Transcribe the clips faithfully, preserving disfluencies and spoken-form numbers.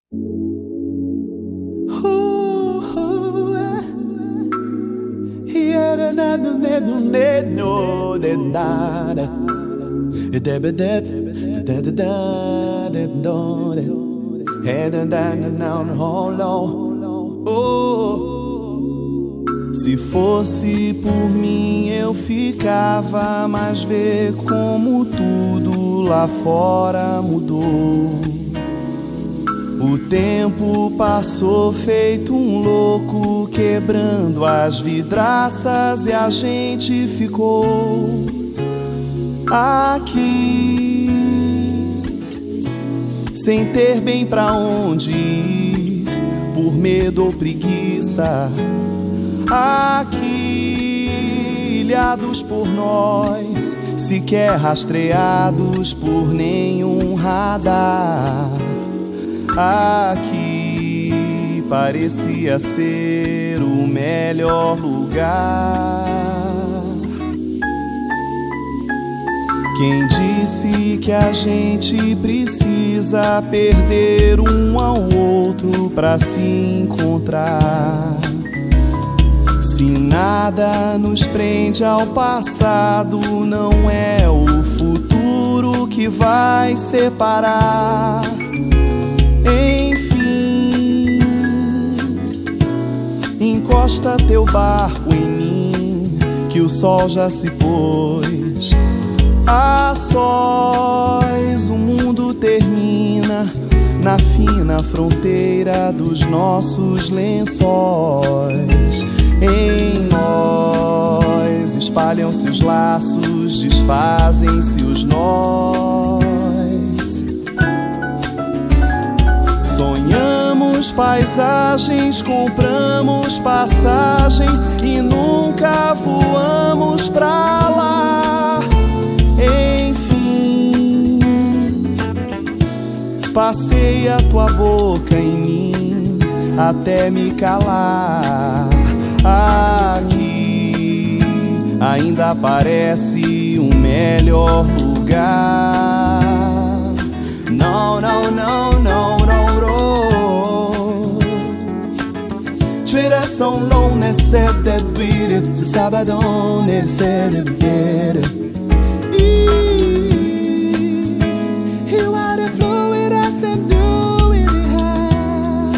Se fosse por mim eu ficava, mas vê como tudo lá fora mudou. O tempo passou feito um louco, quebrando as vidraças, e a gente ficou aqui sem ter bem pra onde ir, por medo ou preguiça. Aqui, ilhados por nós, sequer rastreados por nenhum radar. Aqui parecia ser o melhor lugar. Quem disse que a gente precisa perder um ao outro pra se encontrar? Se nada nos prende ao passado, não é o futuro que vai separar. Enfim, encosta teu barco em mim, que o sol já se pôs. A sós o mundo termina na fina fronteira dos nossos lençóis. Em nós espalham-se os laços, desfazem-se os nós. Sonhamos paisagens, compramos passagem e nunca voamos pra lá. Enfim, passei a tua boca em mim até me calar. Aqui ainda parece um melhor lugar. No, no, no, no, no, no. Treat us so lonely, said that we did. Se sabadão, ele said that we did it. You are the flow with us and do it high.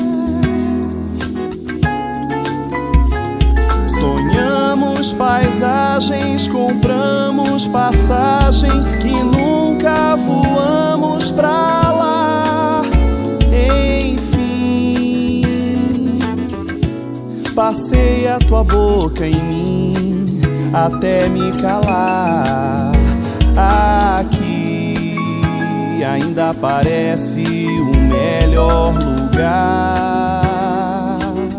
Sonhamos paisagens, compramos passagem e nunca voamos pra lá. Enfim, passei a tua boca em mim até me calar. Aqui ainda parece o melhor lugar.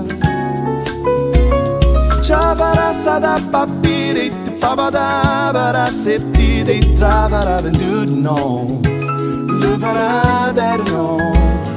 Chavarasada papire pabadabara sepide travara bendu no. Luvarada no.